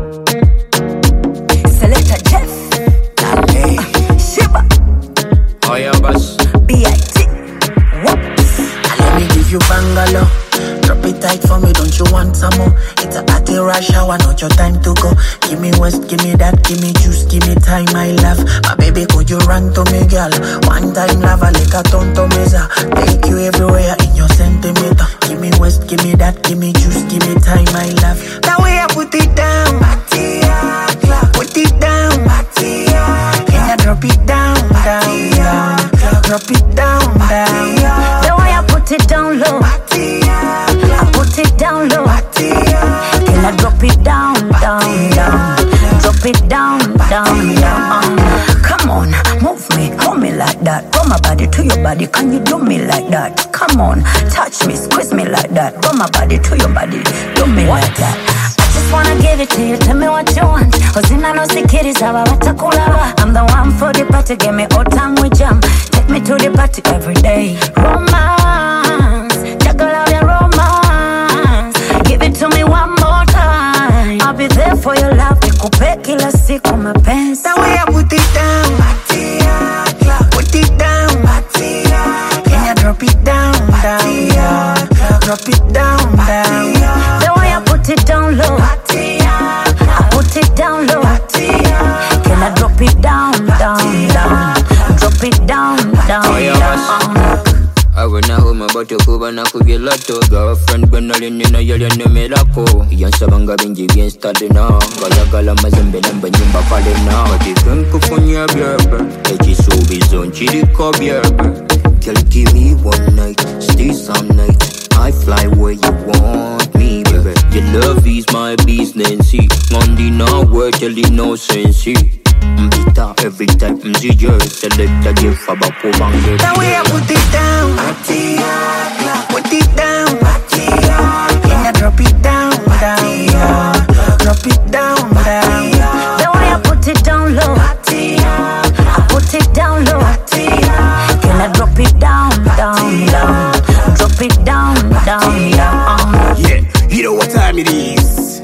Selector Jeff. Hey. Shiba. Oh yeah, boss. B.I.T. Whoops. Let me give you bungalow. Drop it tight for me, don't you want some more? It's a party rush hour, not your time to go. Give me west, give me that, give me juice, give me time, my love. My baby, could you run to me, girl? One time, love, I like a ton to meza. Take you everywhere in your centimeter. Give me west, give me that, give me juice, give me time, my love. That way I put it down, put it down, can I drop it down, down, drop it down, down. The way I put it down low, I put it down low. Can I drop it down, down, down? Drop it down, down, down. Come on, move me, hold me like that. From my body to your body, can you do me like that? Come on, touch me, squeeze me like that. From my body to your body, do me like that. I just wanna give it to you, tell me what you want. Cause in I know securities, I'm the one for the party, give me all time we jump. Take me to the party every day. Romance, juggle out your romance. Give it to me one more time. I'll be there for your love, nikupe kila siku mapenzi. That way I put it down, put it down, can you drop it down, down, drop it down, down. The way I put it down low, I put it down low. Can I drop it down, down, down? Drop it down, down, down. I wanna hold my bottle kuba na kugilato. Girlfriend gwenalini na yale nemelako. Yansabanga binji bien stade na. Galagala mazembe namba nyumba pale na. Watifunku kunya bierbe. Echi subizo nchiriko bierbe. Girl, give me one night, stay some night. I fly where you want me, baby. Your love is my business. Mondi na word, tell you no sense. Mbita every time mzijur. Select a gift about Povange. That way I put it down, put it down, can I drop it down, down, drop it down, down. The way I put it down low, I put it down low. Can I drop it down, down, down? Drop it down, down, down. Yeah, you know what time it is.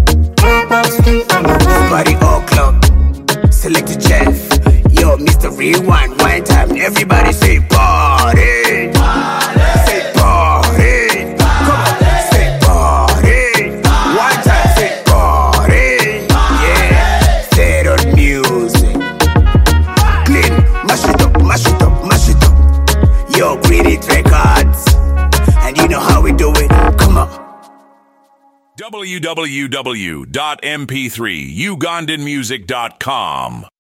Party o'clock. Selector Jeff. Yo, Mr. Rewind. One time, everybody say party. Say party. Come on, say party. One time, say party. Yeah, set on music. Clean, mash it up, mash it up, mash it up. Yo, Green It Records. And you know how we do it. Come on. www.mp3ugandanmusic.com